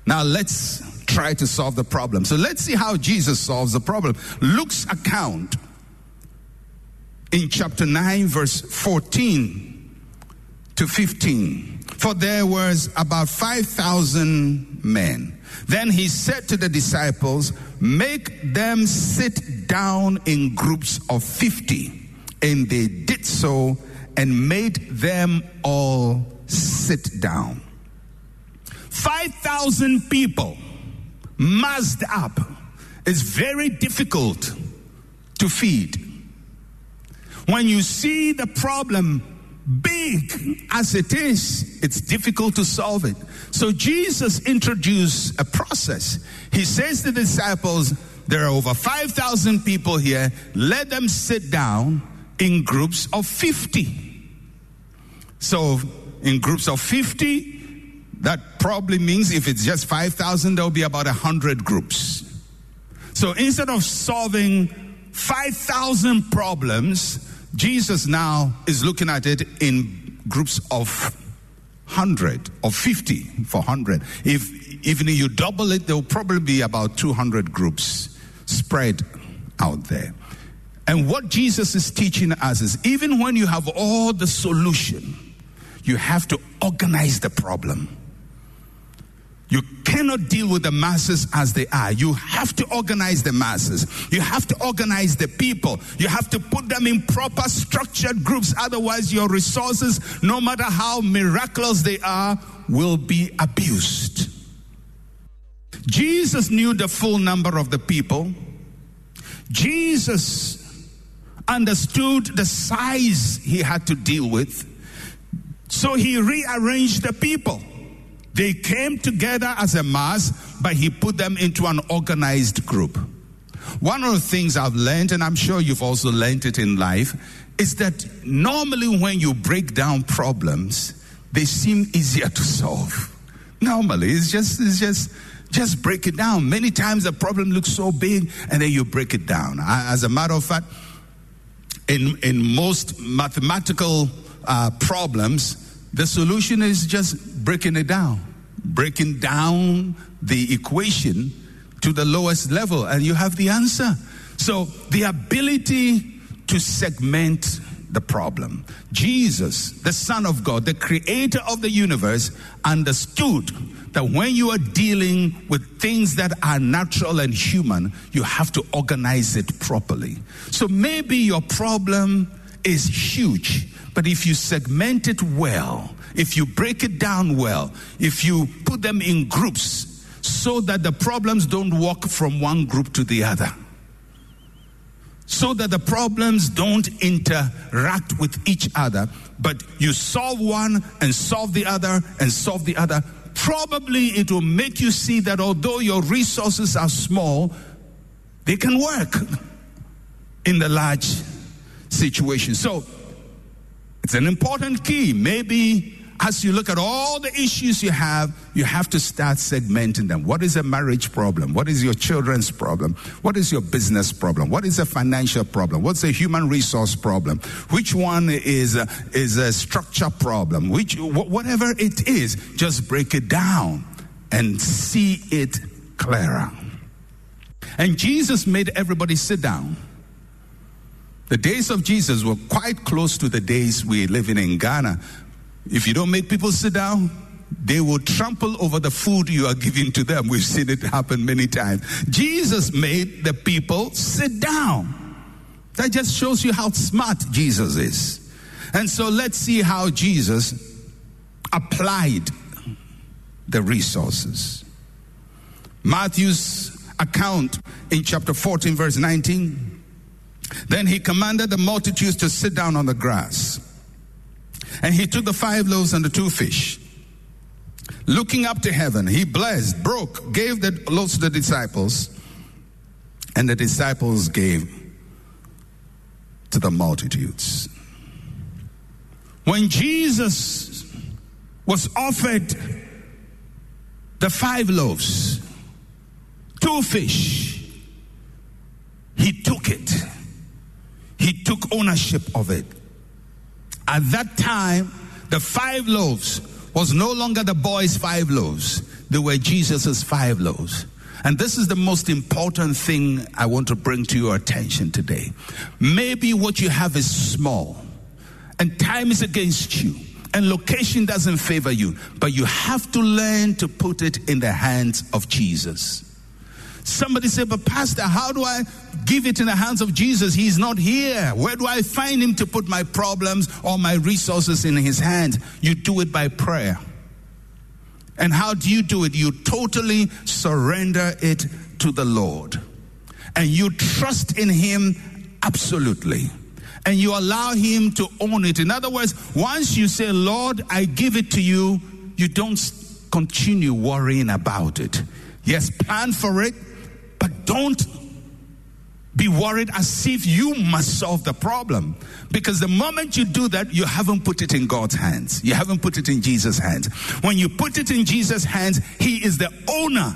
Now let's try to solve the problem. So let's see how Jesus solves the problem. Luke's account in chapter 9, verse 14 to 15. For there was about 5,000 men. Then he said to the disciples, make them sit down in groups of 50. And they did so and made them all sit down. 5,000 people massed up is very difficult to feed. When you see the problem big as it is, it's difficult to solve it. So Jesus introduced a process. He says to the disciples, there are over 5,000 people here. Let them sit down in groups of 50. So in groups of 50, that probably means if it's just 5,000, there'll be about 100 groups. So instead of solving 5,000 problems, Jesus now is looking at it in groups of 100 or 50 for 100. Even if you double it, there'll probably be about 200 groups spread out there. And what Jesus is teaching us is even when you have all the solution, you have to organize the problem. You cannot deal with the masses as they are. You have to organize the masses. You have to organize the people. You have to put them in proper structured groups. Otherwise, your resources, no matter how miraculous they are, will be abused. Jesus knew the full number of the people. Jesus understood the size he had to deal with. So he rearranged the people. They came together as a mass, but he put them into an organized group. One of the things I've learned, and I'm sure you've also learned it in life, is that normally when you break down problems, they seem easier to solve. Normally, it's just break it down. Many times the problem looks so big, and then you break it down. As a matter of fact, in most mathematical problems, the solution is just breaking it down. Breaking down the equation to the lowest level, and you have the answer. So the ability to segment the problem. Jesus, the Son of God, the creator of the universe, understood that when you are dealing with things that are natural and human, you have to organize it properly. So maybe your problem is huge, but if you segment it well, if you break it down well, if you put them in groups so that the problems don't walk from one group to the other, so that the problems don't interact with each other, but you solve one and solve the other and solve the other, probably it will make you see that although your resources are small, they can work in the large situation. So it's an important key. Maybe as you look at all the issues you have to start segmenting them. What is a marriage problem? What is your children's problem? What is your business problem? What is a financial problem? What's a human resource problem? Which one is a structure problem? Whatever it is, just break it down and see it clearer. And Jesus made everybody sit down. The days of Jesus were quite close to the days we're living in Ghana. If you don't make people sit down, they will trample over the food you are giving to them. We've seen it happen many times. Jesus made the people sit down. That just shows you how smart Jesus is. And so let's see how Jesus applied the resources. Matthew's account in chapter 14, verse 19. Then he commanded the multitudes to sit down on the grass. And he took the 5 loaves and the 2 fish. Looking up to heaven, he blessed, broke, gave the loaves to the disciples, and the disciples gave to the multitudes. When Jesus was offered the 5 loaves, 2 fish, he took it. He took ownership of it. At that time, the 5 loaves was no longer the boys' 5 loaves. they were Jesus' 5 loaves. And this is the most important thing I want to bring to your attention today. Maybe what you have is small, and time is against you, and location doesn't favor you, but you have to learn to put it in the hands of Jesus. Somebody said, but Pastor, how do I give it in the hands of Jesus? He's not here. Where do I find him to put my problems or my resources in his hands? You do it by prayer. And how do you do it? You totally surrender it to the Lord. And you trust in him absolutely. And you allow him to own it. In other words, once you say, Lord, I give it to you, you don't continue worrying about it. Yes, plan for it, but don't be worried as if you must solve the problem. Because the moment you do that, you haven't put it in God's hands. You haven't put it in Jesus' hands. When you put it in Jesus' hands, he is the owner.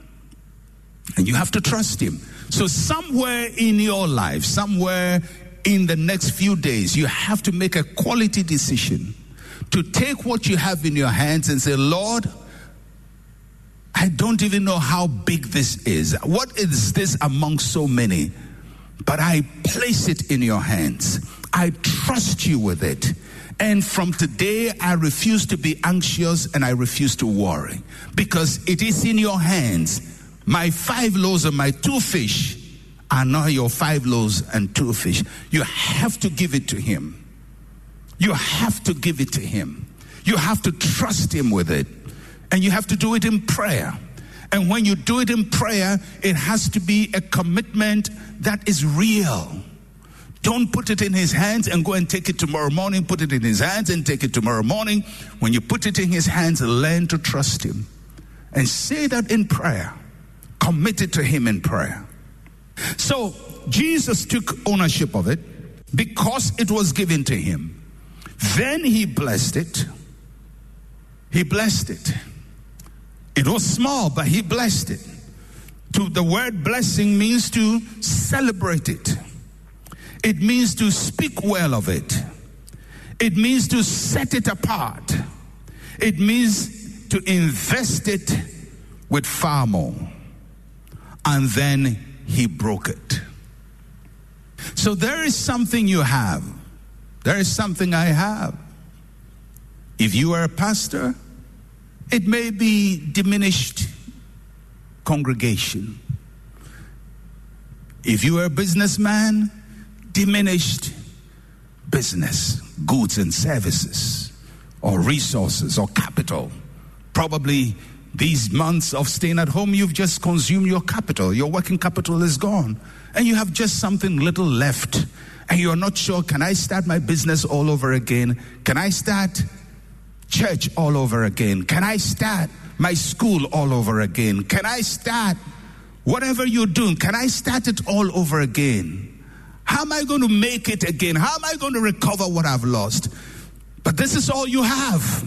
And you have to trust him. So somewhere in your life, somewhere in the next few days, you have to make a quality decision to take what you have in your hands and say, Lord, I don't even know how big this is. What is this among so many? But I place it in your hands. I trust you with it. And from today, I refuse to be anxious and I refuse to worry. Because it is in your hands. My 5 loaves and my 2 fish are not your 5 loaves and 2 fish. You have to give it to him. You have to give it to him. You have to trust him with it. And you have to do it in prayer. And when you do it in prayer, it has to be a commitment that is real. Don't put it in his hands and go and take it tomorrow morning. Put it in his hands and take it tomorrow morning. When you put it in his hands, learn to trust him. And say that in prayer. Commit it to him in prayer. So Jesus took ownership of it because it was given to him. Then he blessed it. He blessed it. It was small, but he blessed it. The word blessing means to celebrate it. It means to speak well of it. It means to set it apart. It means to invest it with far more. And then he broke it. So there is something you have. There is something I have. If you are a pastor, it may be diminished congregation. If you are a businessman, diminished business, goods and services, or resources, or capital. Probably these months of staying at home, you've just consumed your capital. Your working capital is gone. And you have just something little left. And you're not sure, can I start my business all over again? Can I start church all over again? Can I start my school all over again? Can I start whatever you're doing? Can I start it all over again? How am I going to make it again? How am I going to recover what I've lost? But this is all you have.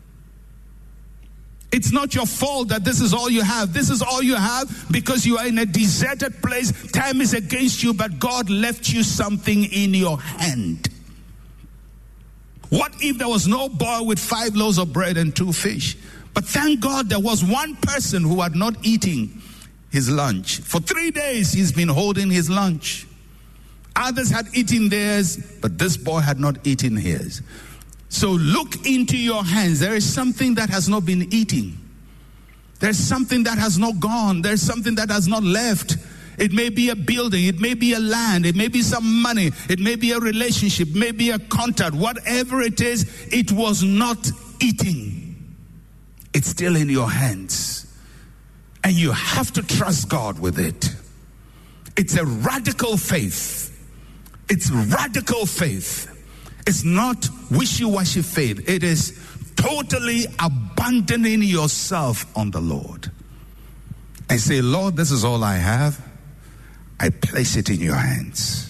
It's not your fault that this is all you have. This is all you have because you are in a deserted place. Time is against you, but God left you something in your hand. What if there was no boy with 5 loaves of bread and 2 fish? But thank God there was one person who had not eaten his lunch. For 3 days he's been holding his lunch. Others had eaten theirs, but this boy had not eaten his. So look into your hands. There is something that has not been eaten. There's something that has not gone. There's something that has not left. It may be a building, it may be a land, it may be some money, it may be a relationship, maybe a contact, whatever it is, it was not eating. It's still in your hands. And you have to trust God with it. It's a radical faith. It's radical faith. It's not wishy-washy faith. It is totally abandoning yourself on the Lord. And say, Lord, this is all I have. I place it in your hands.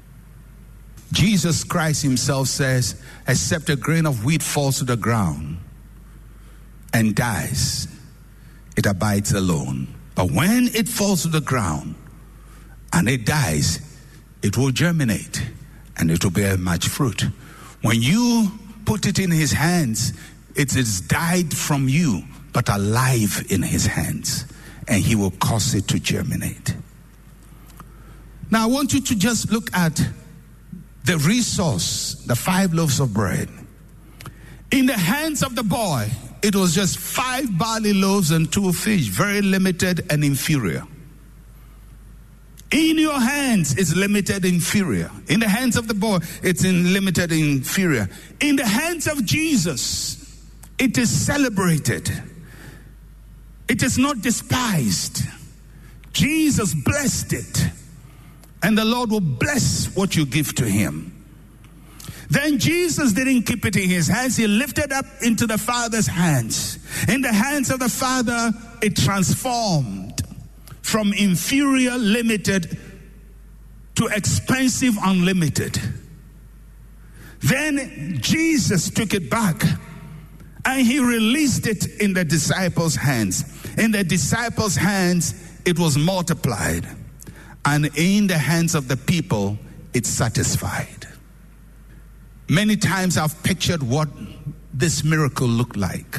Jesus Christ himself says, except a grain of wheat falls to the ground and dies, it abides alone. But when it falls to the ground and it dies, it will germinate and it will bear much fruit. When you put it in his hands, it is died from you. but alive in his hands, and he will cause it to germinate. Now I want you to just look at the resource, the 5 loaves of bread. In the hands of the boy, it was just 5 barley loaves and 2 fish, very limited and inferior. In your hands, it's limited, inferior. In the hands of the boy, it's limited, inferior. In the hands of Jesus, it is celebrated. It is not despised. Jesus blessed it. And the Lord will bless what you give to him. Then Jesus didn't keep it in his hands. He lifted up into the Father's hands. In the hands of the Father, it transformed from inferior, limited, to expensive, unlimited. Then Jesus took it back and he released it in the disciples' hands. In the disciples' hands, it was multiplied. And in the hands of the people, it's satisfied. Many times I've pictured what this miracle looked like.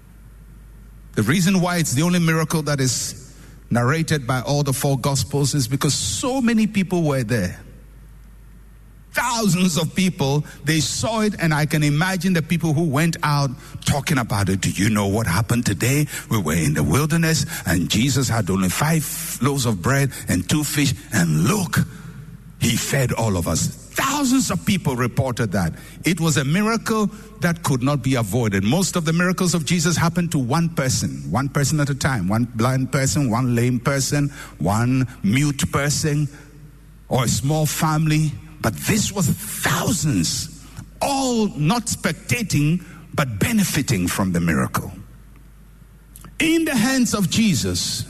The reason why it's the only miracle that is narrated by all the 4 Gospels is because so many people were there. Thousands of people, they saw it, and I can imagine the people who went out talking about it. Do you know what happened today? We were in the wilderness, and Jesus had only 5 loaves of bread and 2 fish, and look, he fed all of us. Thousands of people reported that. It was a miracle that could not be avoided. Most of the miracles of Jesus happened to one person at a time. One blind person, one lame person, one mute person, or a small family. But this was thousands, all not spectating, but benefiting from the miracle. In the hands of Jesus,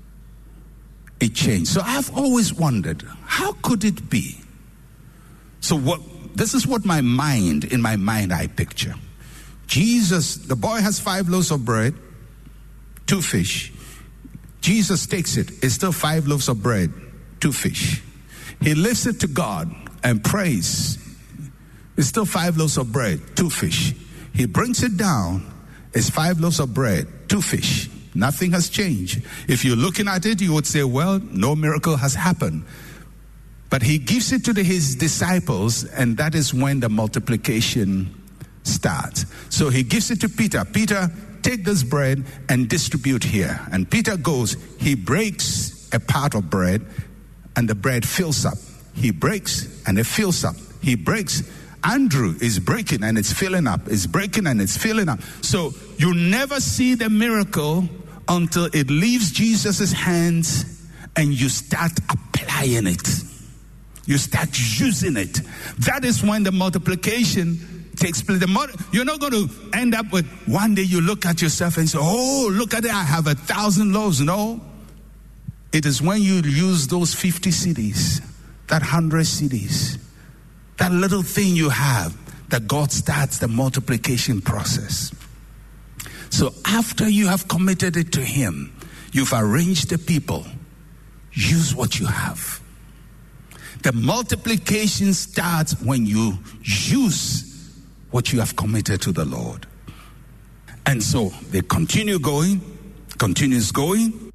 it changed. So I've always wondered, how could it be? So this is what in my mind I picture. Jesus, the boy has 5 loaves of bread, 2 fish. Jesus takes it. It's still 5 loaves of bread, 2 fish. He lifts it to God and prays. It's still 5 loaves of bread, 2 fish. He brings it down. It's 5 loaves of bread, 2 fish. Nothing has changed. If you're looking at it, you would say, well, no miracle has happened. But he gives it to his disciples, and that is when the multiplication starts. So he gives it to Peter. Peter, take this bread and distribute here. And Peter goes, he breaks a part of bread, and the bread fills up. He breaks, and it fills up. He breaks. Andrew is breaking, and it's filling up. It's breaking, and it's filling up. So you never see the miracle until it leaves Jesus' hands, and you start applying it. You start using it. That is when the multiplication takes place. You're not going to end up with one day you look at yourself and say, oh, look at it, I have 1,000 loaves. No. It is when you use those 50 cedis, that 100 cedis, that little thing you have, that God starts the multiplication process. So after you have committed it to him, you've arranged the people, use what you have. The multiplication starts when you use what you have committed to the Lord. And so they continues going.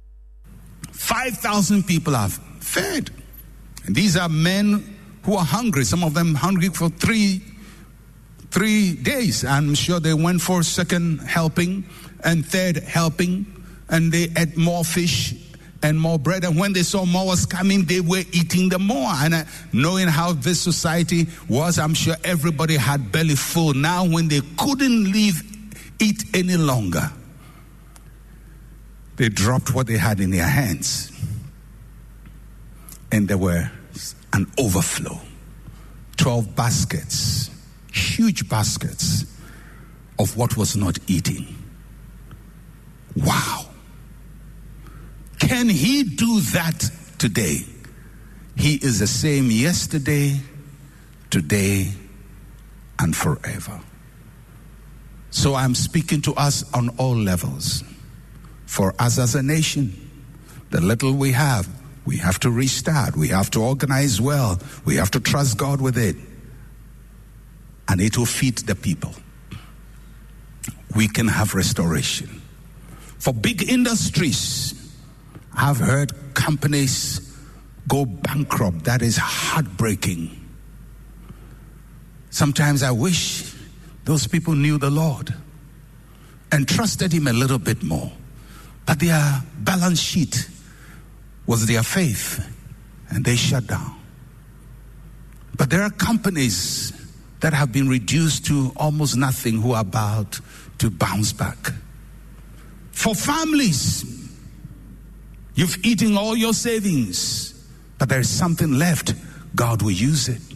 5,000 people are fed. And these are men who are hungry. Some of them hungry for three days. I'm sure they went for second helping and third helping. And they ate more fish and more bread, and when they saw more was coming, they were eating the more. And knowing how this society was, I'm sure everybody had belly full. Now when they couldn't eat any longer, they dropped what they had in their hands, and there were an overflow. 12 baskets, huge baskets of what was not eating. Wow. Can he do that today? He is the same yesterday, today, and forever. So I'm speaking to us on all levels. For us as a nation, the little we have to restart. We have to organize well. We have to trust God with it. And it will feed the people. We can have restoration. For big industries, I've heard companies go bankrupt. That is heartbreaking. Sometimes I wish those people knew the Lord and trusted him a little bit more. But their balance sheet was their faith, and they shut down. But there are companies that have been reduced to almost nothing who are about to bounce back. For families, you've eaten all your savings, but there is something left. God will use it.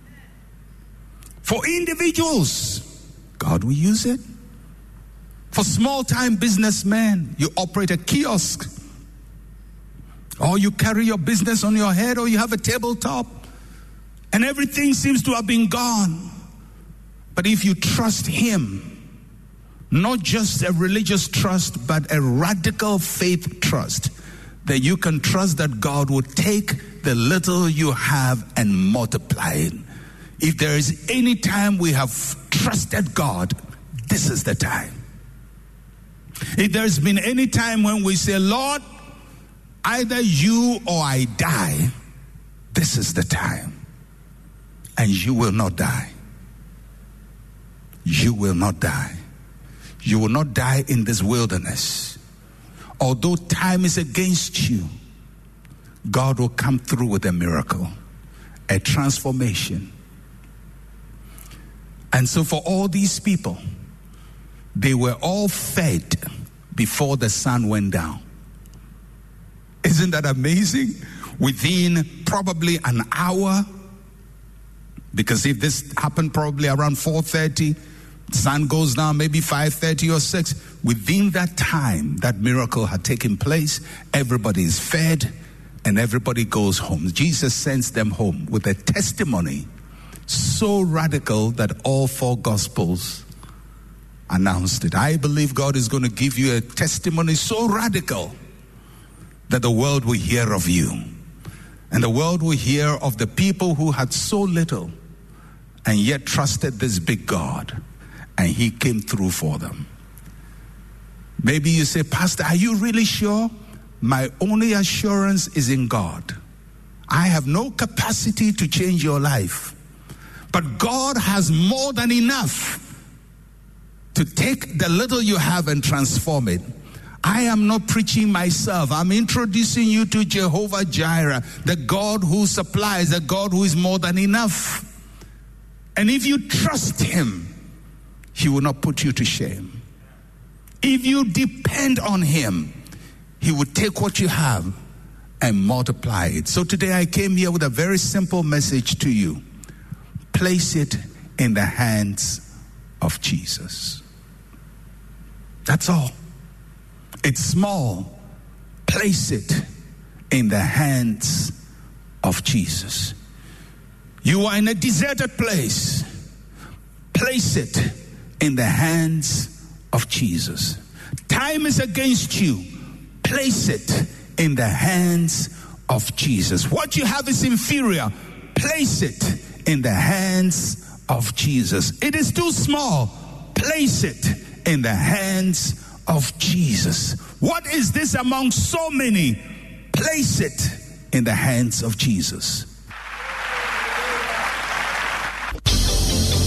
For individuals, God will use it. For small-time businessmen, you operate a kiosk, or you carry your business on your head, or you have a tabletop, and everything seems to have been gone. But if you trust him, not just a religious trust, but a radical faith trust, that you can trust that God will take the little you have and multiply it. If there is any time we have trusted God, this is the time. If there's been any time when we say, Lord, either you or I die, this is the time. And you will not die. You will not die. You will not die in this wilderness. Although time is against you, God will come through with a miracle, a transformation. And so for all these people, they were all fed before the sun went down. Isn't that amazing? Within probably an hour, because if this happened probably around 4:30, sun goes down maybe 5:30 or 6. Within that time, that miracle had taken place. Everybody is fed and everybody goes home. Jesus sends them home with a testimony so radical that all 4 Gospels announced it. I believe God is going to give you a testimony so radical that the world will hear of you. And the world will hear of the people who had so little and yet trusted this big God. And he came through for them. Maybe you say, Pastor, are you really sure? My only assurance is in God. I have no capacity to change your life. But God has more than enough to take the little you have and transform it. I am not preaching myself. I'm introducing you to Jehovah Jireh, the God who supplies, the God who is more than enough. And if you trust him, he will not put you to shame. If you depend on him, he will take what you have and multiply it. So today I came here with a very simple message to you. Place it in the hands of Jesus. That's all. It's small. Place it in the hands of Jesus. You are in a deserted place. Place it in the hands of Jesus. Time is against you. Place it in the hands of Jesus. What you have is inferior. Place it in the hands of Jesus. It is too small. Place it in the hands of Jesus. What is this among so many? Place it in the hands of Jesus.